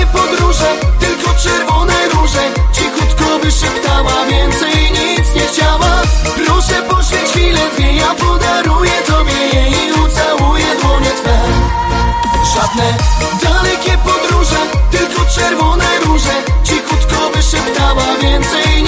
Dalekie podróże, tylko czerwone róże. Cichutko wyszeptała, więcej nic nie chciała. Proszę poświęć chwilę dwie, ja podaruję tobie je i ucałuję dłonie twe. Żadne dalekie podróże, tylko czerwone róże. Cichutko wyszeptała, więcej